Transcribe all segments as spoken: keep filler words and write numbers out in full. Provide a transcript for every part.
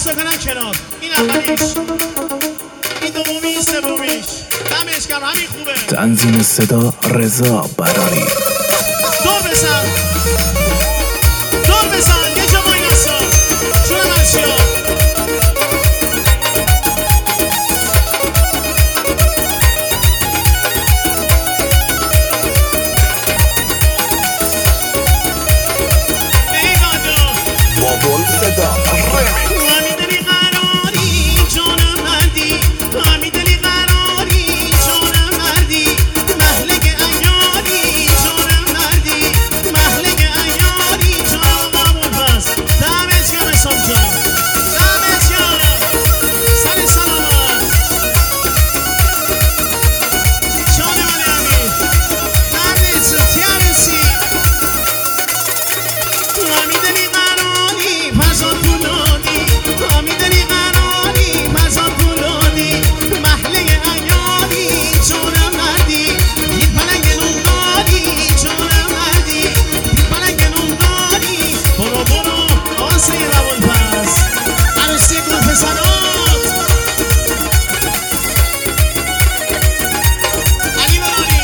دست کنن کنار. این اولیش، این دومیش، سومیش. دمش گرم، همین خوبه. تنظیم صدا رضا براری. دور بزن دور بزن یه جا با این اصلا جونم از چیا ای بادا بابل صدا همیدنی قراری جانم مردی همیدنی قراری جانم مردی محلق ایاری جانم مردی محلق ایاری جانم قبول پس دمت گرم حسام جان دمت گرم سر سلامت جان من امیر دمت رو تیارسی همیدنی قراری فرزان پولادی همیدنی قراری فرزان پولادی محله ایاری جانم مردی این پلنگ نونداری جانم مردی این پلنگ نونداری برو برو آسه روان پس عروسی گل پسرات علی برانی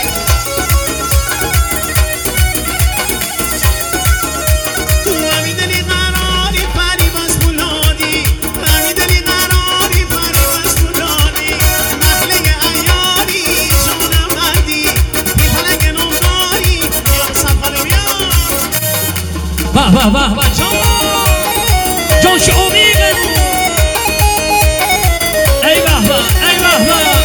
همیدنی قراری پری بس پولادی همیدنی قراری پری بس پولادی محله ایاری جانم مردی این پلنگ نونداری یا سفر بیا واه واه واه واه جان جان شعومیقه ای واه واه ای واه واه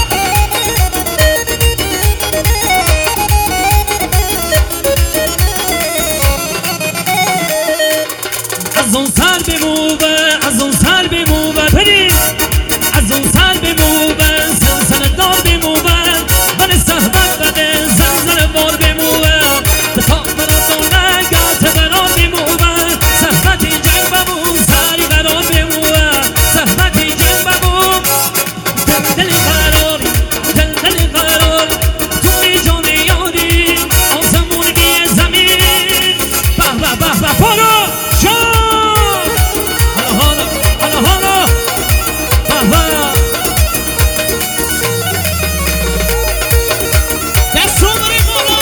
از اون سر بموبه از اون سر بموبه پری از اون سر بموبه سلسله دار بموبه من صحبت بده زلزله بار بموبه به تا براتونه گات بران بموبه صحبتی جنگ بمون سری بران بموبه صحبتی جنگ بمون دل دل قراری دل دل قراری توی جان یاری آسمون بیه زمین به به به به پارو جان حالا حالا حالا حالا به به دستو بری بالا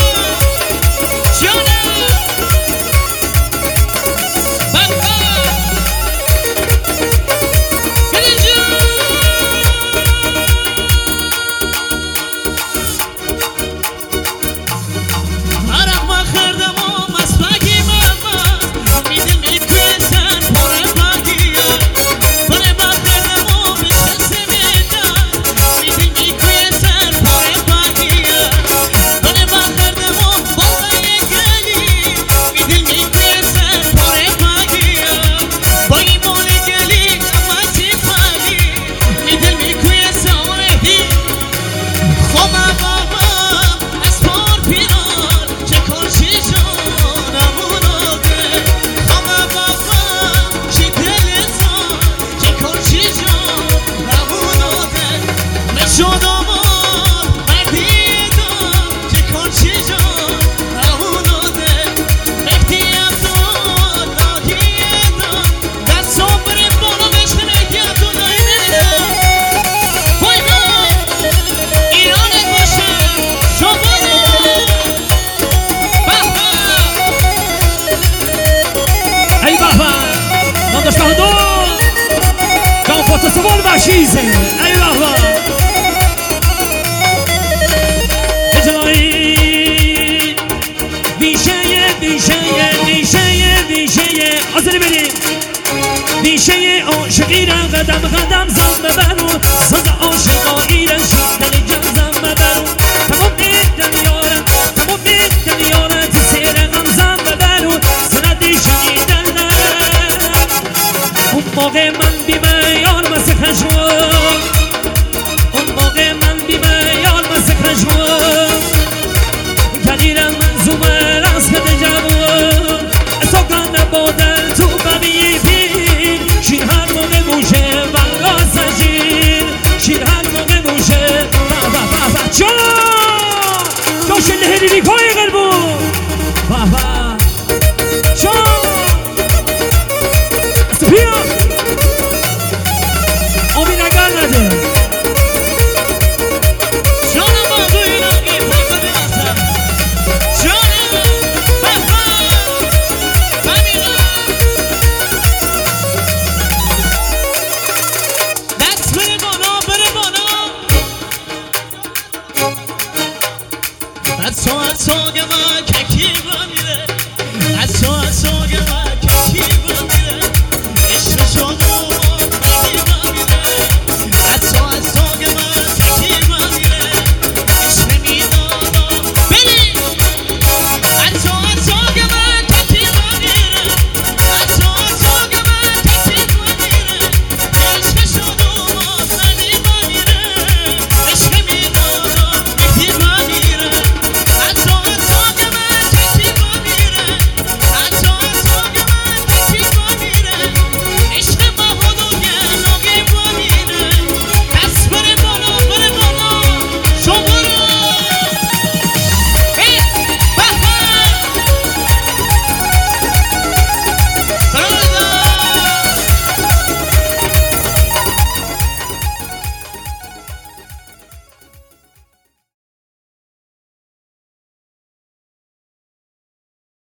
جانم بابا بری جان عرق ما خردم و مسبقی ماما میدل میکویسن پره باگیه پره با خردم و بشست میدن میدل میکویسن پره باگیه پره با خردم و بالای گلی میدل میکویسن پره باگیه با این مال گلی اما سیفالی میدل میکویسن اوهی خوما بابا از پار پیران چه کارچی جانموناده خوما بابا چه دلتان چه کارچی جانموناده نشد آمار مردیدان چه کارچی جانموناده مهدیم دان ناهیدان دست بریم بالا بشه مهدیم دان ناهیدان بایگاه ایرانت باشه شما ای بابا نداشت بهدار جان پاتسوال وحشیزه ای بابا اجلایی ویشه ویشه ویشه ویشه آزری بریم ویشه عاشقی را قدم قدم زن ببرو ساز عاشقایی را شید دل جان